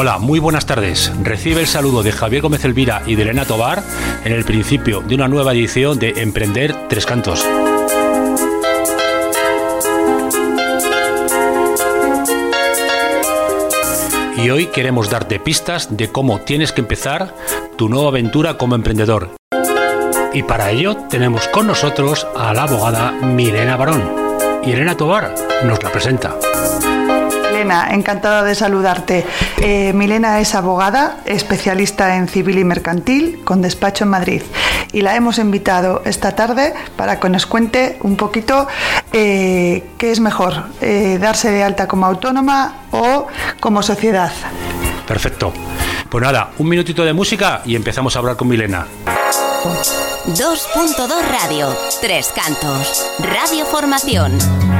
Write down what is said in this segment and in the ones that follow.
Hola, muy buenas tardes. Recibe el saludo de Javier Gómez Elvira y de Elena Tobar en el principio de una nueva edición de Emprender Tres Cantos. Y hoy queremos darte pistas de cómo tienes que empezar tu nueva aventura como emprendedor. Y para ello tenemos con nosotros a la abogada Milena Barón. Y Elena Tobar nos la presenta. Milena, encantada de saludarte. Milena es abogada, especialista en civil y mercantil, con despacho en Madrid. Y la hemos invitado esta tarde para que nos cuente un poquito qué es mejor, darse de alta como autónoma o como sociedad. Perfecto. Pues nada, un minutito de música y empezamos a hablar con Milena. 2.2 Radio, Tres Cantos, Radio Formación.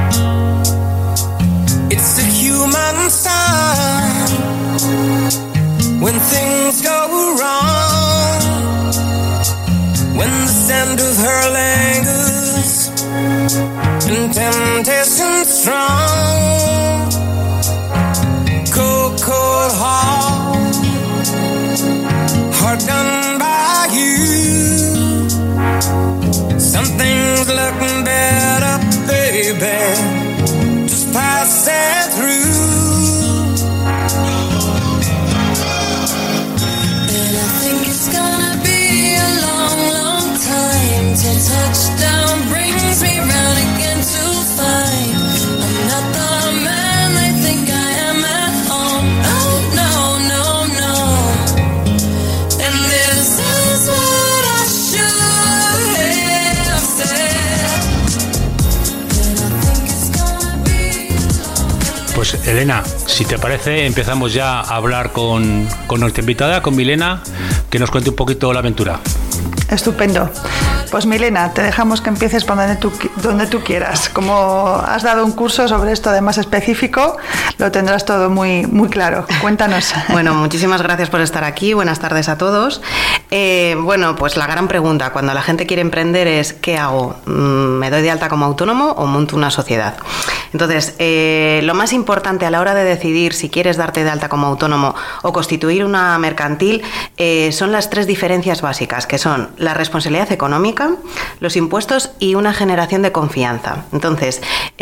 It's a human sign when things go wrong, when the scent of her lingers and temptation strong. Cold, cold heart, heart done by you. Something's looking better, baby. Pass it through, and I think it's gonna be a long, long time till touchdown brings me round again to find I'm not the man they think I am at home. Oh no, no, no. And this is what I should have said. Pues Elena, si te parece, empezamos ya a hablar con nuestra invitada, con Milena, que nos cuente un poquito la aventura. Estupendo. Pues Milena, te dejamos que empieces por donde tú quieras. Como has dado un curso sobre esto además específico, lo tendrás todo muy, muy claro. Cuéntanos. Bueno, muchísimas gracias por estar aquí. Buenas tardes a todos. Bueno, pues la gran pregunta cuando la gente quiere emprender es ¿qué hago? ¿Me doy de alta como autónomo o monto una sociedad? Entonces, lo más importante a la hora de decidir si quieres darte de alta como autónomo o constituir una mercantil son las tres diferencias básicas, que son la responsabilidad económica, los impuestos y una generación de confianza. Entonces,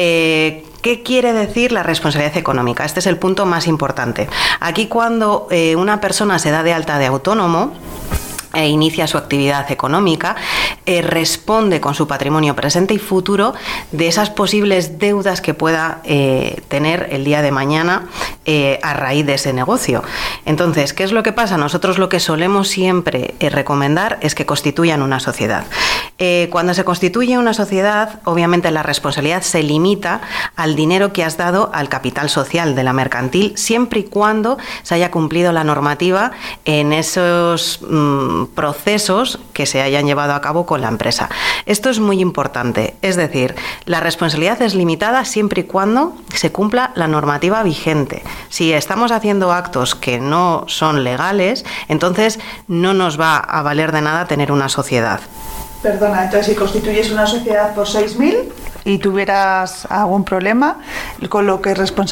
¿qué quiere decir la responsabilidad económica? Este es el punto más importante. Aquí cuando una persona se da de alta de autónomo, inicia su actividad económica, responde con su patrimonio presente y futuro de esas posibles deudas que pueda tener el día de mañana a raíz de ese negocio. Entonces, ¿qué es lo que pasa? Nosotros lo que solemos siempre recomendar es que constituyan una sociedad. Cuando se constituye una sociedad, obviamente la responsabilidad se limita al dinero que has dado al capital social de la mercantil, siempre y cuando se haya cumplido la normativa en esos procesos que se hayan llevado a cabo con la empresa. Esto es muy importante, es decir, la responsabilidad es limitada siempre y cuando se cumpla la normativa vigente. Si estamos haciendo actos que no son legales, entonces no nos va a valer de nada tener una sociedad. Perdona, entonces si constituyes una sociedad por 6.000 y tuvieras algún problema, con lo que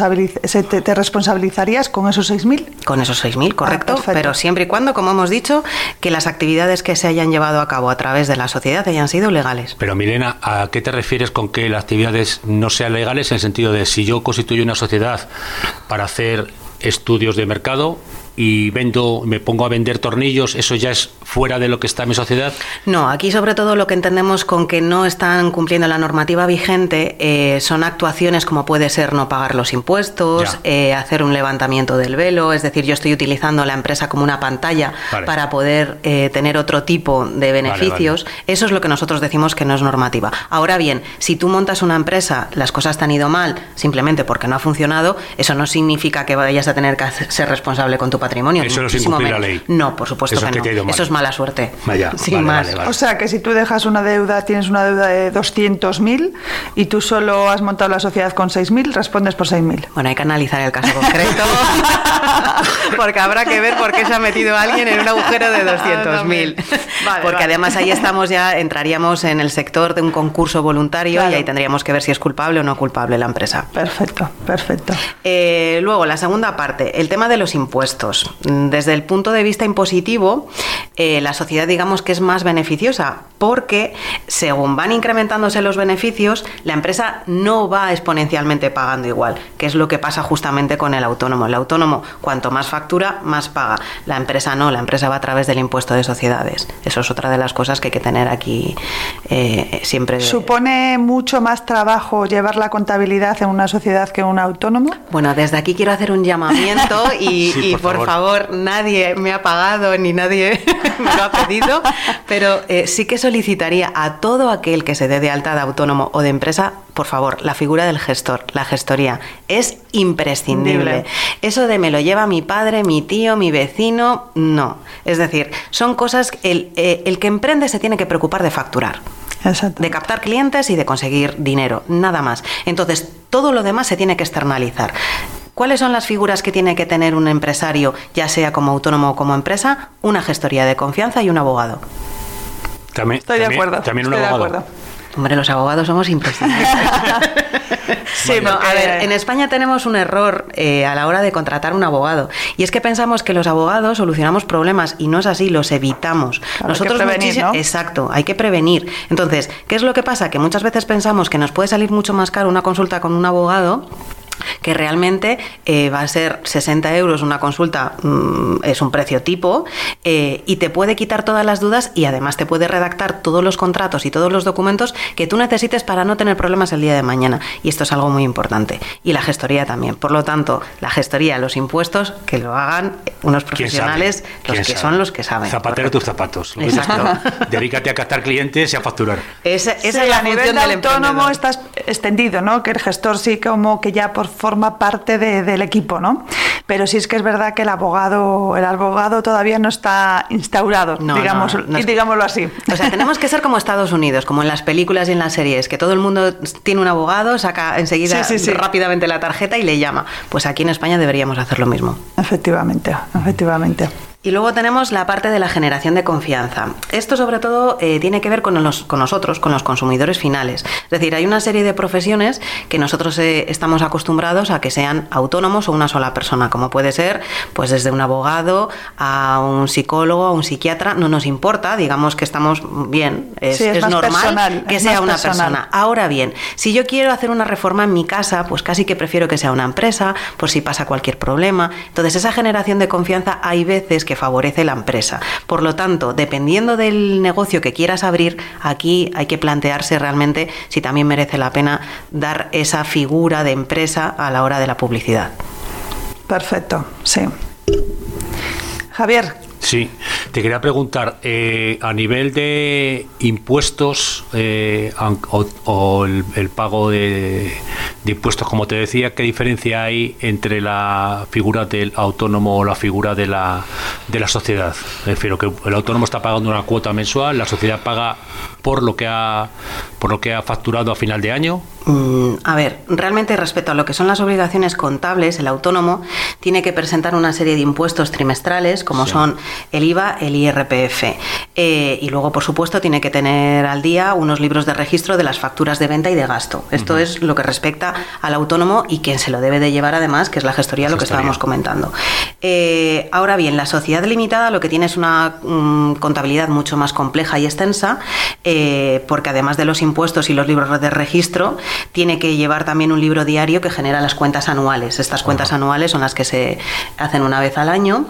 te responsabilizarías con esos 6.000. Con esos 6.000, correcto, pero siempre y cuando, como hemos dicho, que las actividades que se hayan llevado a cabo a través de la sociedad hayan sido legales. Pero Milena, ¿a qué te refieres con que las actividades no sean legales? En el sentido de, si yo constituyo una sociedad para hacer estudios de mercado y me pongo a vender tornillos, ¿eso ya es fuera de lo que está en mi sociedad? No, aquí sobre todo lo que entendemos con que no están cumpliendo la normativa vigente son actuaciones como puede ser no pagar los impuestos, hacer un levantamiento del velo, es decir, yo estoy utilizando la empresa como una pantalla para poder tener otro tipo de beneficios. Eso es lo que nosotros decimos que no es normativa. Ahora bien, si tú montas una empresa, las cosas te han ido mal simplemente porque no ha funcionado, eso no significa que vayas a tener que ser responsable con tu patrimonio. Eso no es incumplir la ley. No, por supuesto que no. Eso es mala suerte. Vale. O sea, que si tú dejas una deuda, tienes una deuda de 200.000 y tú solo has montado la sociedad con 6.000, respondes por 6.000. Bueno, hay que analizar el caso concreto porque habrá que ver por qué se ha metido alguien en un agujero de 200.000. Porque además ahí entraríamos en el sector de un concurso voluntario y ahí tendríamos que ver si es culpable o no culpable la empresa. Perfecto. Luego, la segunda parte, el tema de los impuestos. efectos. Desde el punto de vista impositivo, la sociedad digamos que es más beneficiosa porque según van incrementándose los beneficios, la empresa no va exponencialmente pagando igual, que es lo que pasa justamente con el autónomo. El autónomo, cuanto más factura, más paga. La empresa no, la empresa va a través del impuesto de sociedades. Eso es otra de las cosas que hay que tener aquí siempre. ¿Supone mucho más trabajo llevar la contabilidad en una sociedad que en un autónomo? Bueno, desde aquí quiero hacer un llamamiento y, Sí, por favor, nadie me ha pagado ni nadie me lo ha pedido, pero sí que solicitaría a todo aquel que se dé de alta de autónomo o de empresa, por favor, la figura del gestor, la gestoría, es imprescindible. Eso de me lo lleva mi padre, mi tío, mi vecino, no. Es decir, son cosas, el que emprende se tiene que preocupar de facturar. Exacto. De captar clientes y de conseguir dinero, nada más. Entonces, todo lo demás se tiene que externalizar. ¿Cuáles son las figuras que tiene que tener un empresario, ya sea como autónomo o como empresa? Una gestoría de confianza y un abogado. Estoy de acuerdo. También un estoy abogado. de acuerdo. Hombre, los abogados somos imprescindibles. Sí, no, a ver, en España tenemos un error a la hora de contratar un abogado. Y es que pensamos que los abogados solucionamos problemas y no es así, los evitamos. Claro, Nosotros hay que prevenir, ¿no? Exacto, hay que prevenir. Entonces, ¿qué es lo que pasa? Que muchas veces pensamos que nos puede salir mucho más caro una consulta con un abogado, que realmente va a ser 60 euros una consulta, es un precio tipo, y te puede quitar todas las dudas y además te puede redactar todos los contratos y todos los documentos que tú necesites para no tener problemas el día de mañana. Y esto es algo muy importante. Y la gestoría también. Por lo tanto, la gestoría, los impuestos, que lo hagan unos profesionales, los que son los que saben. Zapatero tus zapatos. Exacto. Dedícate a captar clientes y a facturar. Esa Sí, es la a nivel función de del autónomo emprendedor. está extendido, ¿no? Que el gestor sí como que ya forma parte del equipo, ¿no? Pero sí es que es verdad que el abogado todavía no está instaurado, No, digámoslo así. O sea, tenemos que ser como Estados Unidos, como en las películas y en las series, que todo el mundo tiene un abogado, saca enseguida Sí. rápidamente la tarjeta y le llama. Pues aquí en España deberíamos hacer lo mismo. Efectivamente. Y luego tenemos la parte de la generación de confianza. Esto sobre todo tiene que ver con nosotros, con los consumidores finales. Es decir, hay una serie de profesiones que nosotros estamos acostumbrados a que sean autónomos o una sola persona, como puede ser pues desde un abogado a un psicólogo, a un psiquiatra, no nos importa, digamos que estamos bien, es normal personal, que sea una persona. Ahora bien, si yo quiero hacer una reforma en mi casa, pues casi que prefiero que sea una empresa, por si pasa cualquier problema. Entonces, esa generación de confianza hay veces que favorece la empresa. Por lo tanto, dependiendo del negocio que quieras abrir, aquí hay que plantearse realmente si también merece la pena dar esa figura de empresa a la hora de la publicidad. Perfecto, sí. Javier. Sí, te quería preguntar, a nivel de impuestos o el pago de impuestos, como te decía, ¿qué diferencia hay entre la figura del autónomo o la figura de la sociedad? Es decir, que el autónomo está pagando una cuota mensual, la sociedad paga por lo que ha facturado a final de año. A ver, realmente respecto a lo que son las obligaciones contables, el autónomo tiene que presentar una serie de impuestos trimestrales, como son el IVA, el IRPF. Y luego, por supuesto, tiene que tener al día unos libros de registro de las facturas de venta y de gasto. Esto es lo que respecta al autónomo y quien se lo debe de llevar además, que es la gestoría, lo que estábamos comentando. Ahora bien, la sociedad limitada lo que tiene es una contabilidad mucho más compleja y extensa, porque además de los impuestos y los libros de registro, tiene que llevar también un libro diario que genera las cuentas anuales. Estas cuentas anuales son las que se hacen una vez al año,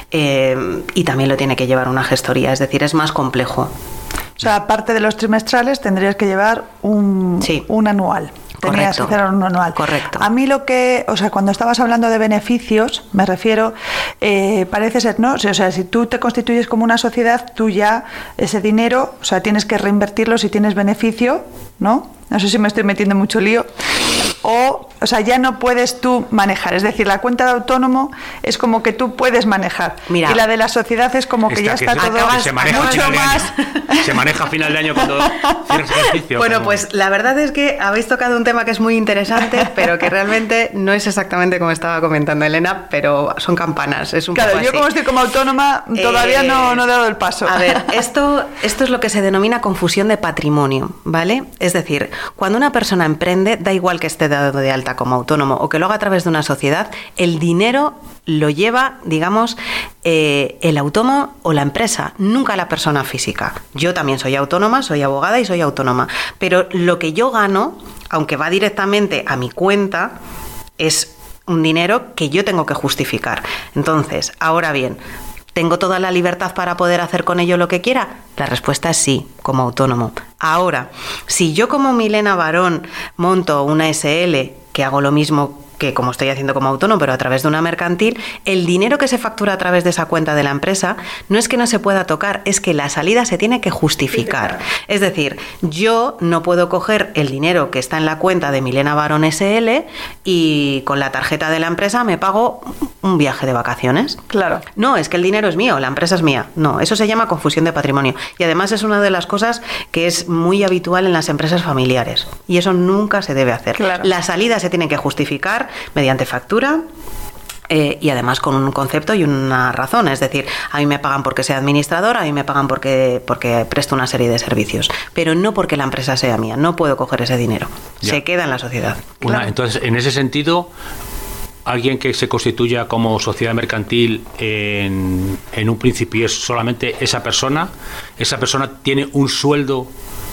y también lo tiene que llevar una gestoría, es decir, es más complejo. O sea, aparte de los trimestrales, tendrías que llevar un anual. Tenías que hacer un anual. Correcto. A mí cuando estabas hablando de beneficios, me refiero, parece ser, ¿no? O sea, si tú te constituyes como una sociedad, tú ya ese dinero, o sea, tienes que reinvertirlo si tienes beneficio, ¿no? No sé si me estoy metiendo mucho lío. O sea, ya no puedes tú manejar. Es decir, la cuenta de autónomo es como que tú puedes manejar. Mira, y la de la sociedad es como que ya está todo se maneja mucho más. Se maneja a final de año cuando cierras ejercicio. Bueno, como... pues la verdad es que habéis tocado un tema que es muy interesante, pero que realmente no es exactamente como estaba comentando Elena, pero son campanas. Es un Claro, poco yo así. como estoy como autónoma todavía no he dado el paso. A ver, esto es lo que se denomina confusión de patrimonio, ¿vale? Es decir, cuando una persona emprende, da igual que esté dado de alta como autónomo o que lo haga a través de una sociedad, el dinero lo lleva, digamos, el autónomo o la empresa, nunca la persona física. Yo también soy autónoma, soy abogada y soy autónoma, pero lo que yo gano, aunque va directamente a mi cuenta, es un dinero que yo tengo que justificar. Entonces, ahora bien, ¿tengo toda la libertad para poder hacer con ello lo que quiera? La respuesta es sí, como autónomo. Ahora, si yo como Milena Barón monto una SL, que hago lo mismo que como estoy haciendo como autónomo, pero a través de una mercantil, el dinero que se factura a través de esa cuenta de la empresa no es que no se pueda tocar, es que la salida se tiene que justificar. Es decir, yo no puedo coger el dinero que está en la cuenta de Milena Barón SL y con la tarjeta de la empresa me pago un viaje de vacaciones. Claro. No, es que el dinero es mío, la empresa es mía. No, eso se llama confusión de patrimonio. Y además es una de las cosas que es muy habitual en las empresas familiares. Y eso nunca se debe hacer. Claro. La salida se tiene que justificar mediante factura. Y además con un concepto y una razón, es decir, a mí me pagan porque sea administrador, a mí me pagan porque presto una serie de servicios, pero no porque la empresa sea mía, no puedo coger ese dinero, se queda en la sociedad. Claro. Entonces, en ese sentido, alguien que se constituya como sociedad mercantil en un principio es solamente esa persona tiene un sueldo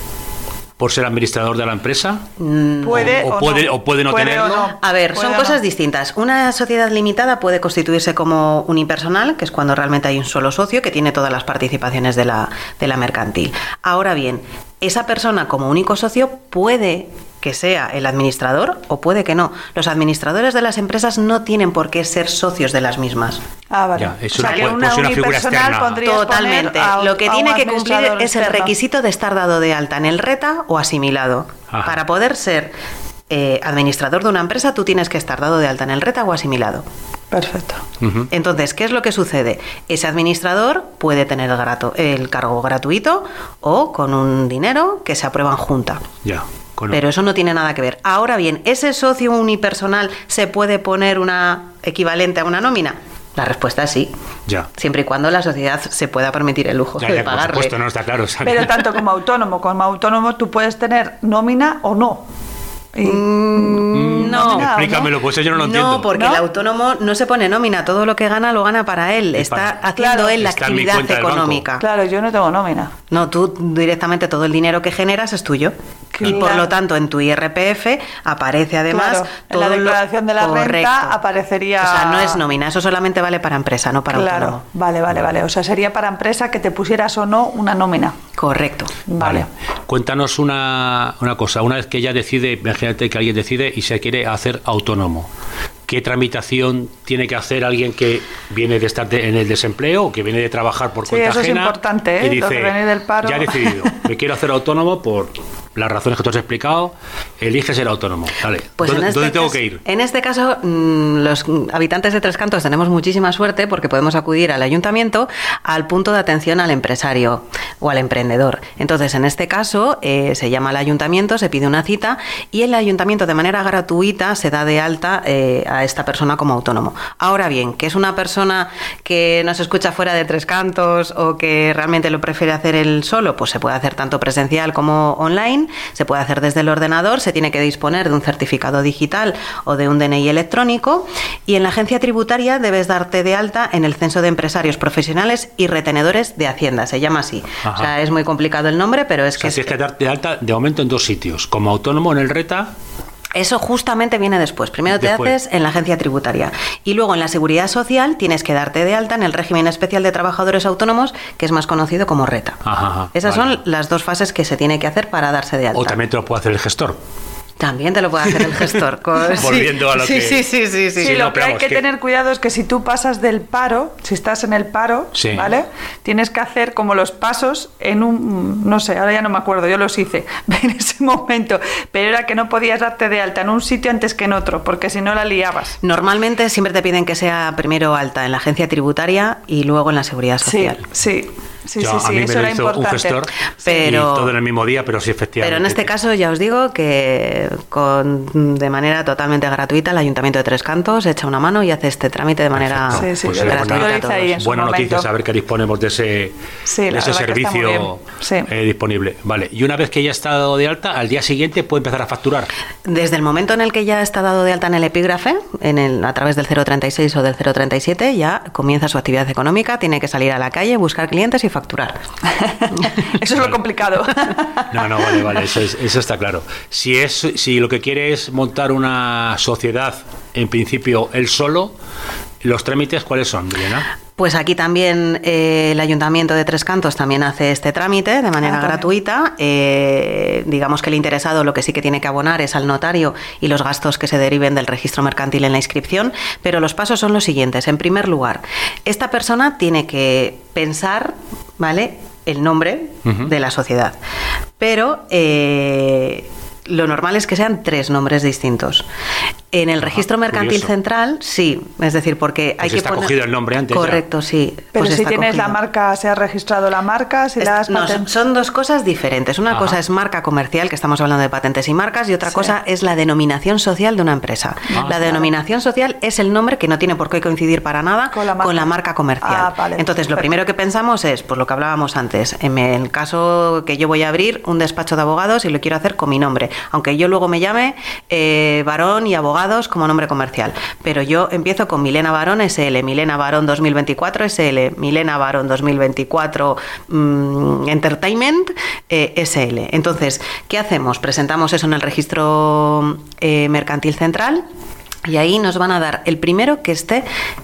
por ser administrador de la empresa, Puede o puede no tenerlo. no. A ver, Puede son o cosas no. distintas. Una sociedad limitada puede constituirse como unipersonal, que es cuando realmente hay un solo socio que tiene todas las participaciones de la mercantil. Ahora bien, esa persona como único socio puede que sea el administrador o puede que no. Los administradores de las empresas no tienen por qué ser socios de las mismas. Ah, vale. Ya, eso o sea, no que puede- una puede ser una figura unipersonal externa. pondrías Totalmente. poner a Lo que a tiene un que cumplir administrador es el externo. requisito de estar dado de alta en el RETA o asimilado. Ajá. Para poder ser administrador de una empresa, tú tienes que estar dado de alta en el RETA o asimilado. Perfecto. Ujú. Entonces, ¿qué es lo que sucede? Ese administrador puede tener el cargo gratuito o con un dinero que se aprueba en junta. Ya. Pero eso no tiene nada que ver. Ahora bien, ¿ese socio unipersonal se puede poner una equivalente a una nómina? La respuesta es sí. Ya. Siempre y cuando la sociedad se pueda permitir el lujo Ya, de ya, por pagarle. supuesto, no está claro. o sea, Pero tanto como autónomo tú puedes tener nómina o no. Y- No. nómina o Explícamelo, pues eso yo no lo entiendo. No, porque ¿No? el autónomo no se pone nómina, todo lo que gana lo gana para él, está para- haciendo Claro. él la Está en mi actividad cuenta del banco. económica. Claro, yo no tengo nómina. No, tú directamente todo el dinero que generas es tuyo. Y por Claro. lo tanto en tu IRPF aparece además Claro, en la todo lo- declaración de la Correcto. renta aparecería... O sea, no es nómina, eso solamente vale para empresa, no para Claro, autónomo. vale. O sea, sería para empresa que te pusieras o no una nómina. Correcto. Vale. Cuéntanos una cosa. Una vez que ella decide, imagínate que alguien decide y se quiere hacer autónomo. ¿Qué tramitación tiene que hacer alguien que viene de estar en el desempleo o que viene de trabajar por Sí, cuenta eso es ajena? importante, ¿eh? Y Lo dice, de venir del paro. ya he decidido, me quiero hacer autónomo por las razones que tú has explicado, elige ser autónomo. Dale. Pues ¿Dónde, en este dónde tengo caso- que ir? En este caso, los habitantes de Tres Cantos tenemos muchísima suerte porque podemos acudir al ayuntamiento al punto de atención al empresario o al emprendedor. Entonces, en este caso, se llama al ayuntamiento, se pide una cita y el ayuntamiento de manera gratuita se da de alta a esta persona como autónomo. Ahora bien, que es una persona que nos escucha fuera de Tres Cantos o que realmente lo prefiere hacer él solo, pues se puede hacer tanto presencial como online, se puede hacer desde el ordenador, se tiene que disponer de un certificado digital o de un DNI electrónico y en la agencia tributaria debes darte de alta en el censo de empresarios profesionales y retenedores de Hacienda, se llama así. Ajá. O sea, es muy complicado el nombre, pero es O sea, que... tienes que darte de alta de momento en dos sitios, como autónomo en el RETA. Eso justamente viene después. Primero te Después. haces en la agencia tributaria y luego en la seguridad social tienes que darte de alta en el régimen especial de trabajadores autónomos, que es más conocido como RETA. Ajá, Esas vale. son las dos fases que se tiene que hacer para darse de alta. O también te lo puede hacer el gestor. También te lo puede hacer el gestor. Volviendo a lo que- Sí. Sí, lo no, que pero hay vamos, que que- tener cuidado es que si tú pasas del paro, si estás en el paro, Sí. ¿vale? Tienes que hacer como los pasos en un, no sé, ahora ya no me acuerdo, yo los hice en ese momento, pero era que no podías darte de alta en un sitio antes que en otro, porque si no la liabas. Normalmente siempre te piden que sea primero alta en la agencia tributaria y luego en la seguridad Sí, social. sí. Sí, Yo, sí, a mí me eso lo era hizo un importante. gestor Pero- y todo en el mismo día, pero sí, efectivamente. Pero en este caso ya os digo que de manera totalmente gratuita el Ayuntamiento de Tres Cantos echa una mano y hace este trámite de manera Perfecto. Sí, sí, Pues yo oye, lo pues nada, hice ahí en su buena noticia momento. saber que disponemos de ese, Sí, de la ese verdad que está muy servicio bien. Sí. disponible. Vale, y una vez que ya está dado de alta, al día siguiente puede empezar a facturar. Desde el momento en el que ya está dado de alta en el epígrafe, a través del 036 o del 037, ya comienza su actividad económica, tiene que salir a la calle, buscar clientes y facturar. Eso es lo complicado. No, vale, eso está claro. Si lo que quiere es montar una sociedad, en principio él solo, ¿los trámites cuáles son, Milena? Pues aquí también el Ayuntamiento de Tres Cantos también hace este trámite de manera también. gratuita. Digamos que el interesado lo que sí que tiene que abonar es al notario y los gastos que se deriven del registro mercantil en la inscripción, pero los pasos son los siguientes. En primer lugar, esta persona tiene que pensar, ¿vale?, el nombre de la sociedad, pero lo normal es que sean 3 nombres distintos. En el registro mercantil curioso. central, sí, es decir, porque Pues hay que está poner... cogido el nombre antes ya. Correcto, sí. Pero pues si está tienes la cogido. marca, se ha registrado la marca, si la has No, patentado. son 2 cosas diferentes. Una Ajá. cosa es marca comercial, que estamos hablando de patentes y marcas, y otra Sí. cosa es la denominación social de una empresa. La vale. denominación social es el nombre que no tiene por qué coincidir para nada Con con la la marca. marca comercial. Ah, vale, Entonces, lo perfecto. primero que pensamos es, pues lo que hablábamos antes, en el caso que yo voy a abrir un despacho de abogados y lo quiero hacer con mi nombre, aunque yo luego me llame Barón y Abogados como nombre comercial. Pero yo empiezo con Milena Barón SL, Milena Barón 2024 SL, Milena Barón 2024 Entertainment SL. Entonces, ¿qué hacemos? Presentamos eso en el registro mercantil central. Y ahí nos van a dar el primero que esté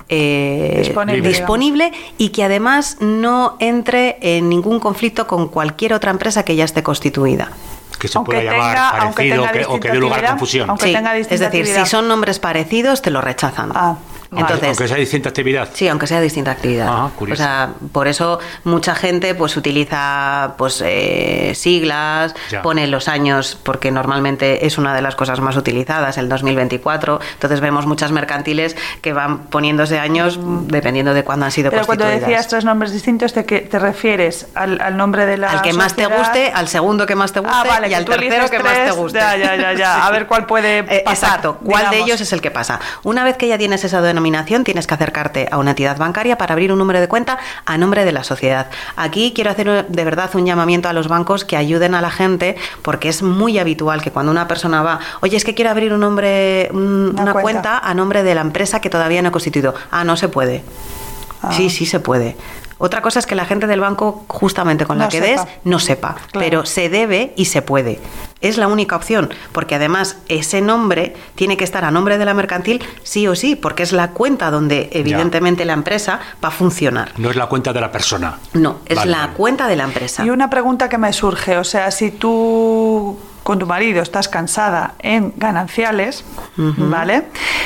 Disponible, y que además no entre en ningún conflicto con cualquier otra empresa que ya esté constituida. Que se pueda llamar parecido o que dé lugar a confusión. aunque Sí, tenga es distinta decir, actividad. si son nombres parecidos, te lo rechazan. Ah, vale. Entonces, Aunque sea distinta actividad. sí, aunque sea distinta actividad. Ajá, curioso. O sea, por eso mucha gente pues utiliza pues siglas, Ya. pone los años, porque normalmente es una de las cosas más utilizadas, el 2024. Entonces vemos muchas mercantiles que van poniéndose años dependiendo de cuándo han sido Pero cuando constituidas. decías 3 nombres distintos, ¿te refieres al nombre de la Al que más te sociedad? guste, al segundo que más te guste Vale, y que al tú tercero eliges que más te 3, guste. Ya. A ver cuál puede pasar. Exacto, cuál de digamos. ellos es el que pasa. Una vez que ya tienes esa denominación, tienes que acercarte a una entidad bancaria para abrir un número de cuenta a nombre de la sociedad. Aquí quiero hacer de verdad un llamamiento a los bancos que ayuden a la gente, porque es muy habitual que cuando una persona va, oye, es que quiero abrir una cuenta a nombre de la empresa que todavía no he constituido. Ah, no se puede. Ah. Sí se puede. Otra cosa es que la gente del banco, justamente con la No que sepa. des, no sepa, Claro. pero se debe y se puede. Es la única opción, porque además ese nombre tiene que estar a nombre de la mercantil sí o sí, porque es la cuenta donde evidentemente la empresa va a funcionar. No es la cuenta de la persona. No, es Vale, la vale. cuenta de la empresa. Y una pregunta que me surge, o sea, si tú con tu marido estás cansada en gananciales, ¿vale?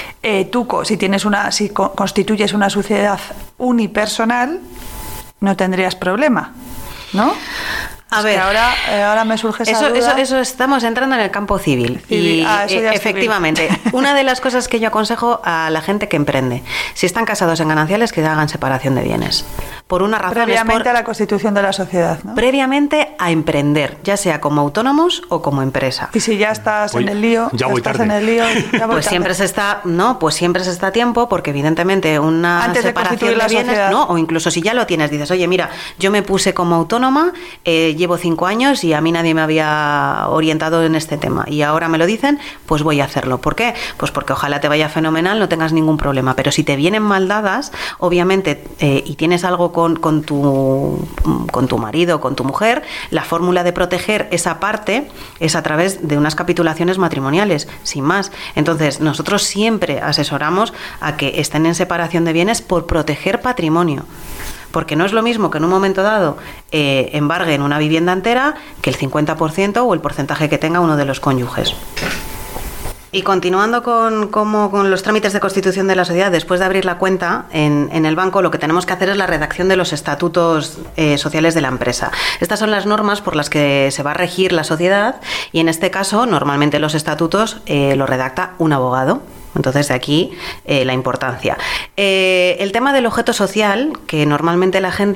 Si constituyes una sociedad unipersonal, no tendrías problema, ¿no? A Es ver, que ahora me surge esa duda. Eso estamos entrando en el campo civil. Civil. Y Eso ya es efectivamente, una de las cosas que yo aconsejo a la gente que emprende, si están casados en gananciales, que hagan separación de bienes. Por una razón, Previamente a la constitución de la sociedad, ¿no? previamente a emprender, ya sea como autónomos o como empresa. Y si ya estás Voy- en el lío, ya voy estás tarde. en el lío, ya voy Pues siempre tarde. siempre se está a tiempo, porque evidentemente una Antes de separación constituir de la bienes, sociedad. no, o incluso si ya lo tienes, dices, oye, mira, yo me puse como autónoma, llevo 5 años y a mí nadie me había orientado en este tema y ahora me lo dicen, pues voy a hacerlo. ¿Por qué? Pues porque ojalá te vaya fenomenal, no tengas ningún problema, pero si te vienen mal dadas, obviamente, y tienes algo con tu marido, con tu mujer, la fórmula de proteger esa parte es a través de unas capitulaciones matrimoniales, sin más. Entonces, nosotros siempre asesoramos a que estén en separación de bienes por proteger patrimonio. Porque no es lo mismo que en un momento dado embarguen una vivienda entera que el 50% o el porcentaje que tenga uno de los cónyuges. Y continuando con los trámites de constitución de la sociedad, después de abrir la cuenta en el banco, lo que tenemos que hacer es la redacción de los estatutos sociales de la empresa. Estas son las normas por las que se va a regir la sociedad y en este caso, normalmente los estatutos los redacta un abogado. Entonces, de aquí la importancia. El tema del objeto social, que normalmente la gente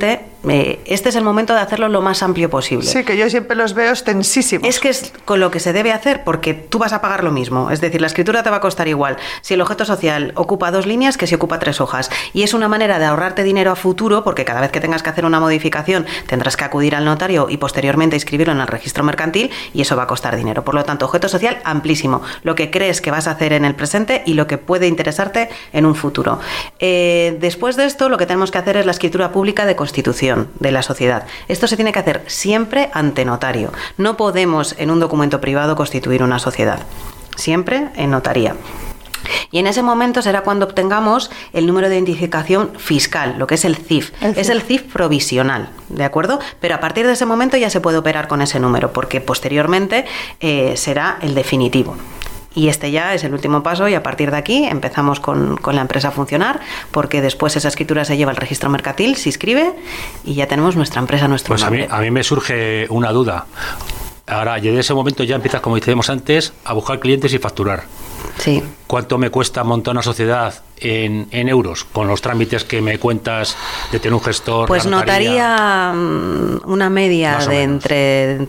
este es el momento de hacerlo lo más amplio posible. Sí, que yo siempre los veo extensísimos. Es que es con lo que se debe hacer, porque tú vas a pagar lo mismo. Es decir, la escritura te va a costar igual si el objeto social ocupa 2 líneas que si ocupa 3 hojas. Y es una manera de ahorrarte dinero a futuro, porque cada vez que tengas que hacer una modificación tendrás que acudir al notario y posteriormente inscribirlo en el registro mercantil, y eso va a costar dinero. Por lo tanto, objeto social amplísimo. Lo que crees que vas a hacer en el presente y lo que puede interesarte en un futuro. Después de esto, lo que tenemos que hacer es la escritura pública de constitución de la sociedad. Esto se tiene que hacer siempre ante notario. No podemos en un documento privado constituir una sociedad. Siempre en notaría. Y en ese momento será cuando obtengamos el número de identificación fiscal, lo que es el CIF. Es el CIF provisional, ¿de acuerdo? Pero a partir de ese momento ya se puede operar con ese número, porque posteriormente será el definitivo. Y este ya es el último paso, y a partir de aquí empezamos con la empresa a funcionar, porque después esa escritura se lleva al registro mercantil, se inscribe y ya tenemos nuestra empresa, nuestro nombre. A mí me surge una duda. Ahora, y de ese momento ya empiezas, como decíamos antes, a buscar clientes y facturar. Sí. ¿Cuánto me cuesta montar una sociedad en euros con los trámites que me cuentas de tener un gestor? Pues notaría una media de entre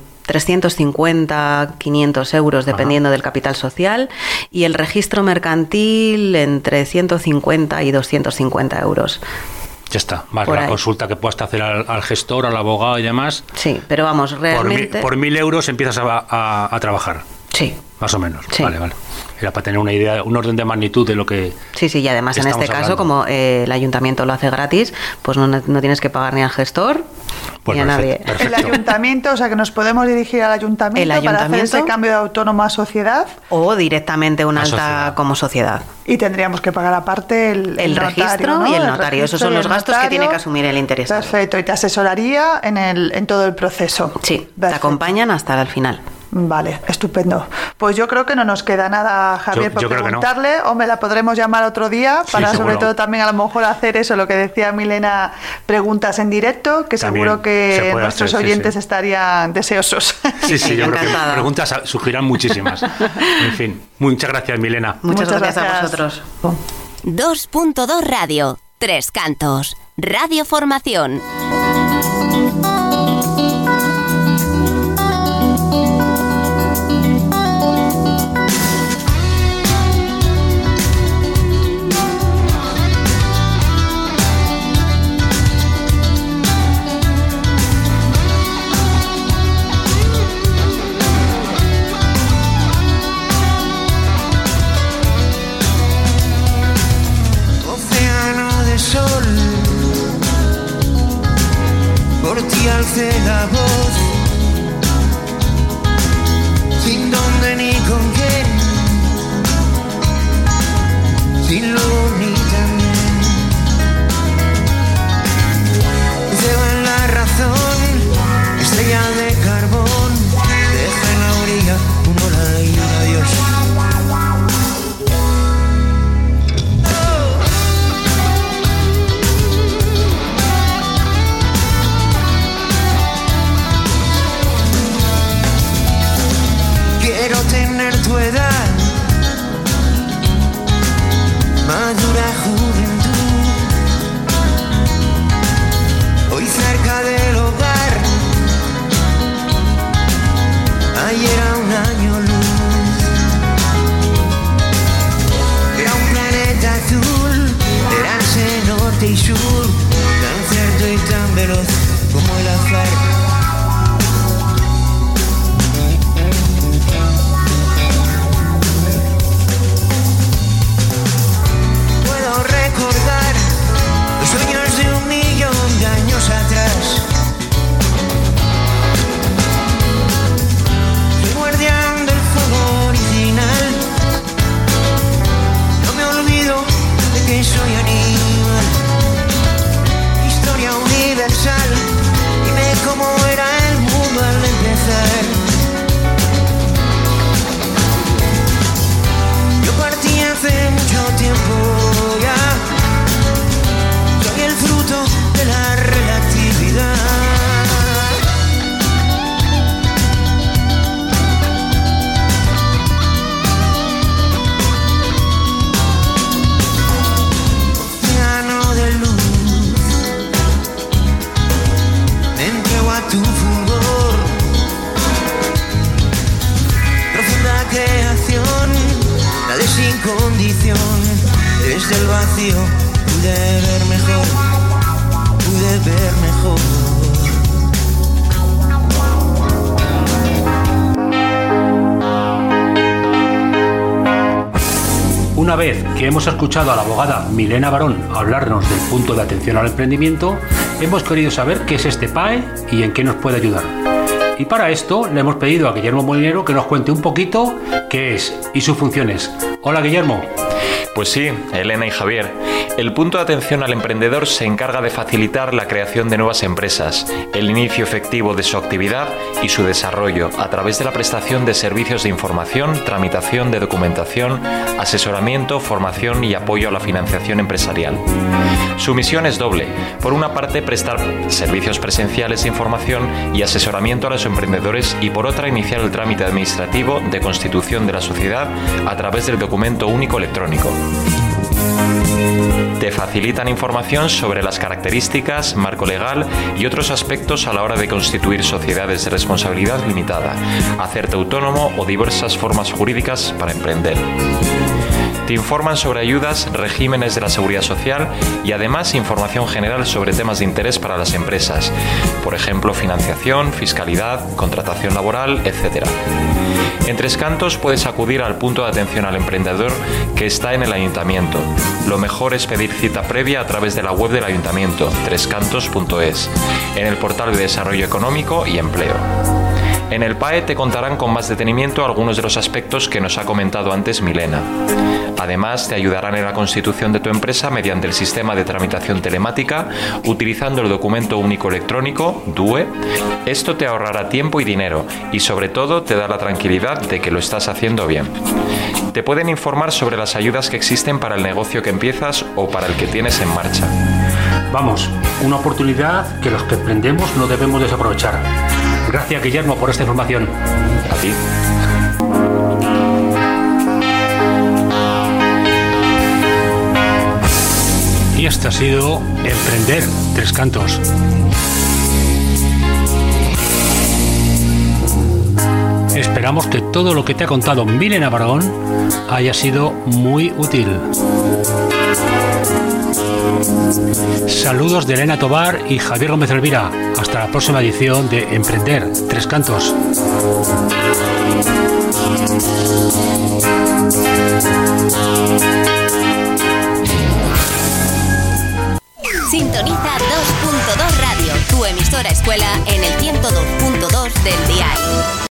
350, 500 euros, dependiendo del capital social, y el registro mercantil entre 150 y 250 euros. Ya está, más la consulta que puedas hacer al gestor, al abogado y demás. Sí, pero vamos, realmente... Por 1.000 euros empiezas a trabajar. Sí. Más o menos. Sí. Vale. Era para tener una idea, un orden de magnitud de lo que... Sí, y además en este caso, como el ayuntamiento lo hace gratis, pues no tienes que pagar ni al gestor ni a nadie. Perfecto. El ayuntamiento, o sea que nos podemos dirigir al ayuntamiento para hacer ese cambio de autónomo a sociedad. O directamente una alta sociedad. Como sociedad. Y tendríamos que pagar aparte el registro, notario, ¿no? y el notario. Esos son los gastos que tiene que asumir el interesado. Perfecto, y te asesoraría en todo el proceso. Sí, perfecto. Te acompañan hasta el final. Vale, estupendo. Pues yo creo que no nos queda nada, Javier, por preguntarle, o me la podremos llamar otro día para sobre todo también a lo mejor hacer eso, lo que decía Milena, preguntas en directo, que también seguro que nuestros oyentes estarían deseosos. Sí, yo creo que preguntas surgirán muchísimas. En fin, muchas gracias, Milena. Muchas gracias a vosotros. 2.2 Radio, 3 cantos. Radio Formación. Por ti alcé la voz, sin dónde ni con quién, sin luego ni también. Lleva en la razón, estrella de carbón, deja en la orilla un hola y un adiós. Quiero tener tu edad, madura juventud, hoy cerca del hogar, ayer a un año luz, era un planeta azul, eranse norte y sur, tan cierto y tan veloz como el azar. Recordar los sueños de 1.000.000 de años atrás. Soy guardián del fuego original. No me olvido de que soy animal. Historia universal. Dime cómo sin condición. Desde el vacío pude ver mejor, pude ver mejor. Una vez que hemos escuchado a la abogada Milena Barón hablarnos del punto de atención al emprendimiento, hemos querido saber qué es este PAE y en qué nos puede ayudar. Y para esto le hemos pedido a Guillermo Molinero que nos cuente un poquito qué es y sus funciones. Hola, Guillermo. Pues sí, Elena y Javier. El punto de atención al emprendedor se encarga de facilitar la creación de nuevas empresas, el inicio efectivo de su actividad y su desarrollo a través de la prestación de servicios de información, tramitación de documentación, asesoramiento, formación y apoyo a la financiación empresarial. Su misión es doble. Por una parte, prestar servicios presenciales de información y asesoramiento a los emprendedores y por otra, iniciar el trámite administrativo de constitución de la sociedad a través del documento único electrónico. Te facilitan información sobre las características, marco legal y otros aspectos a la hora de constituir sociedades de responsabilidad limitada, hacerte autónomo o diversas formas jurídicas para emprender. Te informan sobre ayudas, regímenes de la seguridad social y además información general sobre temas de interés para las empresas, por ejemplo, financiación, fiscalidad, contratación laboral, etc. En Tres Cantos puedes acudir al punto de atención al emprendedor que está en el ayuntamiento. Lo mejor es pedir cita previa a través de la web del ayuntamiento, trescantos.es, en el portal de Desarrollo Económico y Empleo. En el PAE te contarán con más detenimiento algunos de los aspectos que nos ha comentado antes Milena. Además, te ayudarán en la constitución de tu empresa mediante el sistema de tramitación telemática, utilizando el documento único electrónico, DUE. Esto te ahorrará tiempo y dinero y sobre todo te da la tranquilidad de que lo estás haciendo bien. Te pueden informar sobre las ayudas que existen para el negocio que empiezas o para el que tienes en marcha. Vamos, una oportunidad que los que emprendemos no debemos desaprovechar. Gracias, Guillermo, por esta información. A ti. Y este ha sido Emprender Tres Cantos. Esperamos que todo lo que te ha contado Milena Barón haya sido muy útil. Saludos de Elena Tobar y Javier Gómez Elvira. Hasta la próxima edición de Emprender Tres Cantos. Sintoniza 2.2 Radio, tu emisora escuela en el 102.2 del dial.